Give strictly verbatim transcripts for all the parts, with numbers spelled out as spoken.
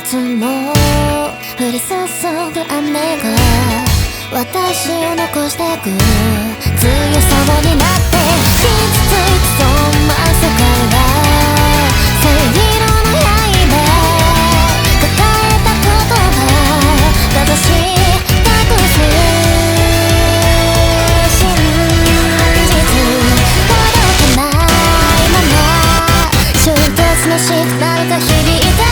つも降り注ぐ雨が私を残してく強さになって傷ついてそんな世界は正義の刃抱えた言葉正し隠す真実届けないまま衝突のシグナルが響いた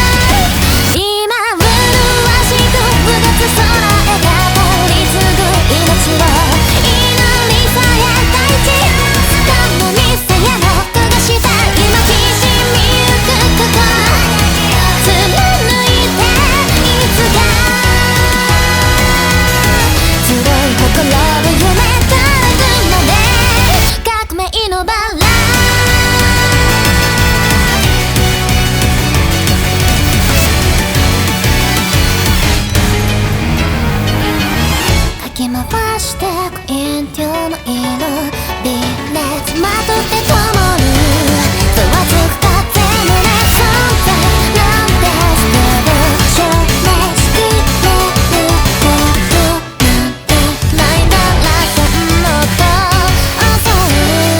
回してくインディオの色微熱まとって灯るざわつく風の熱存在なんですけど証明しきれることなんてないならそんなと襲う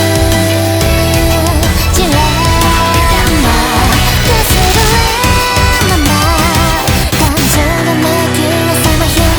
ジレンマくすぶれまま感情が無休をさまよ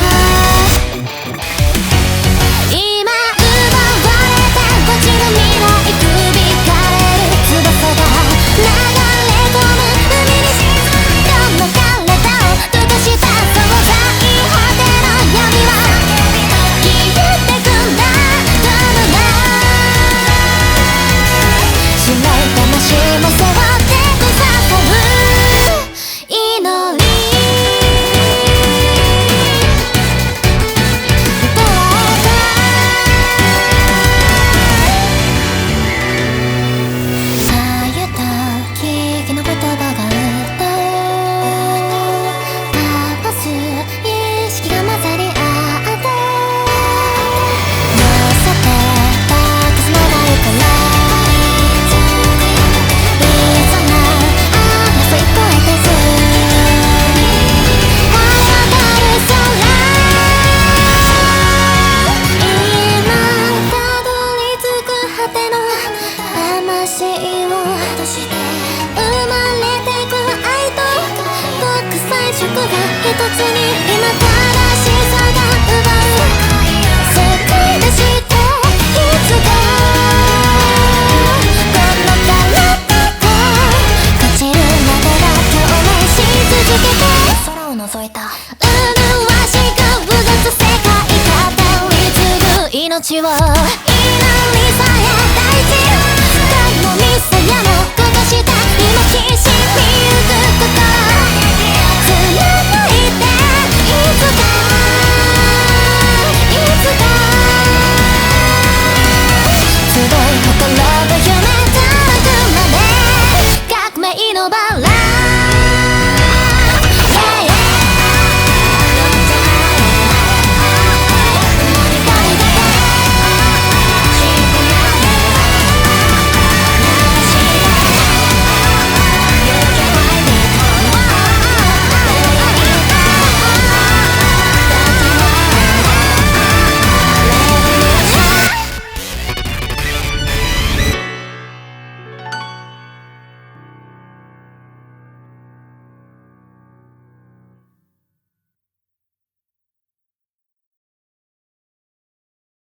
一つに今正しさが奪う救い出していつかこの体と朽ちるまでが共鳴し続けて空を覗いた麗しくうごつ世界語り継ぐ命を